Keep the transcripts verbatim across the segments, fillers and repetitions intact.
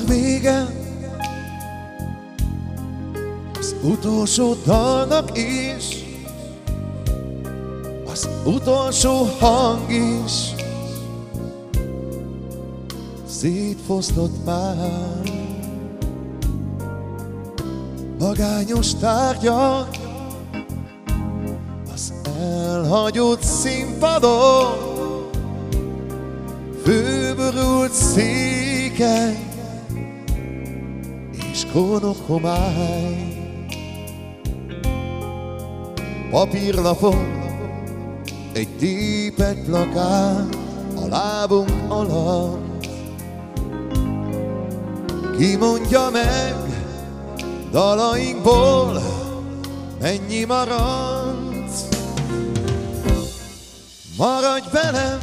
vége az utolsó dalnak is, az utolsó hang is szétfoszlott már. Magányos tárgyak az elhagyott színpadon, főborult székely és konok homály. Papírlapon egy tépett plakát a lábunk alatt. Ki mondja meg dalainkból mennyi maradt? Maradj velem,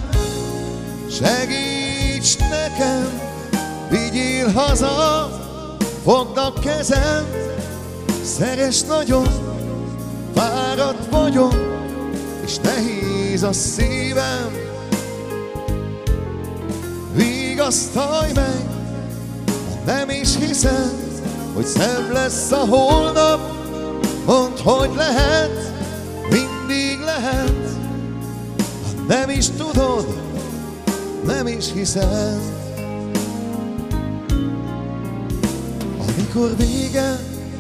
segíts nekem, vigyél haza, fogd a kezem, szeress nagyon, fáradt vagyok, és nehéz a szívem. Vigasztalj meg, ha nem is hiszed, hogy szebb lesz a holnap. Mondd, hogy lehet, mindig lehet, ha nem is tudod, nem is hiszed. Amikor vége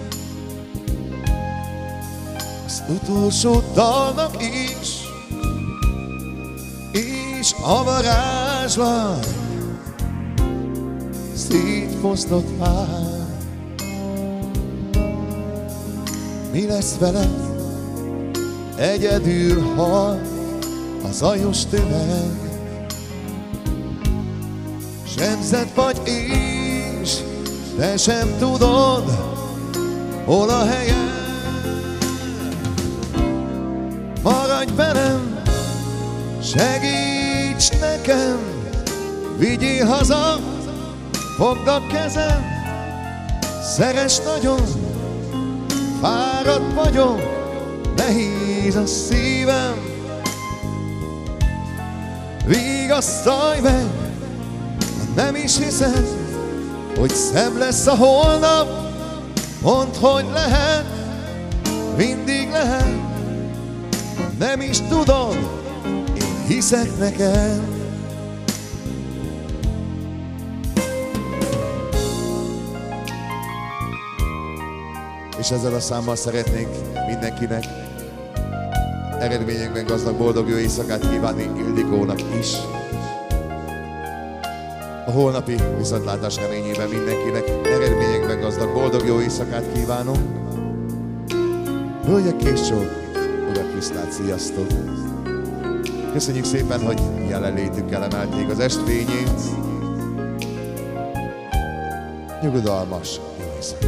az utolsó dalnak is, és a varázslat szétfoszlott már. Mi lesz veled? Egyedül hal a zajos tömeg. Sebzett vagy és te sem tudod, hol a helyed. Maradj velem, segíts nekem, vigyél haza, fogd a kezem, szeress nagyon, fáradt vagyok, nehéz a szívem. Vigasztalj meg, ha nem is hiszed, hogy szebb lesz a holnap. Mondd, hogy lehet, mindig lehet, nem is tudod, én hiszek neked. És ezzel a számmal szeretnénk mindenkinek eredményekben gazdag, boldog jó éjszakát kívánni Ildikónak is. A holnapi viszontlátás reményében mindenkinek eredményekben gazdag, boldog jó éjszakát kívánunk. Hölgyek és csók, urak viszlát, sziasztok! Köszönjük szépen, hogy jelenlétükkel emelték az estfényét. Nyugodalmas jó éjszakát!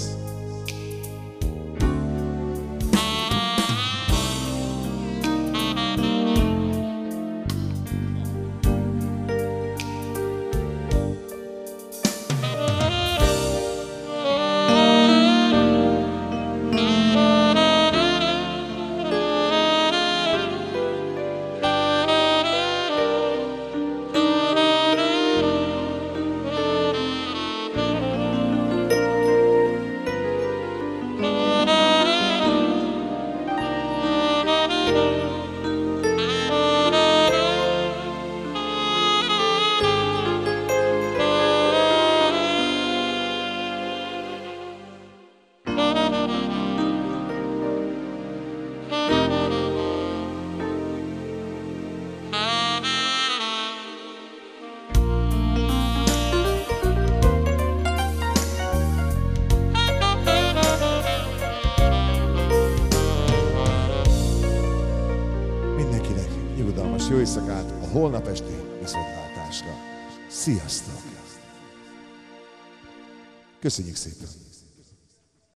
Jó éjszakát a holnap esti viszontlátásra. Sziasztok! Köszönjük szépen!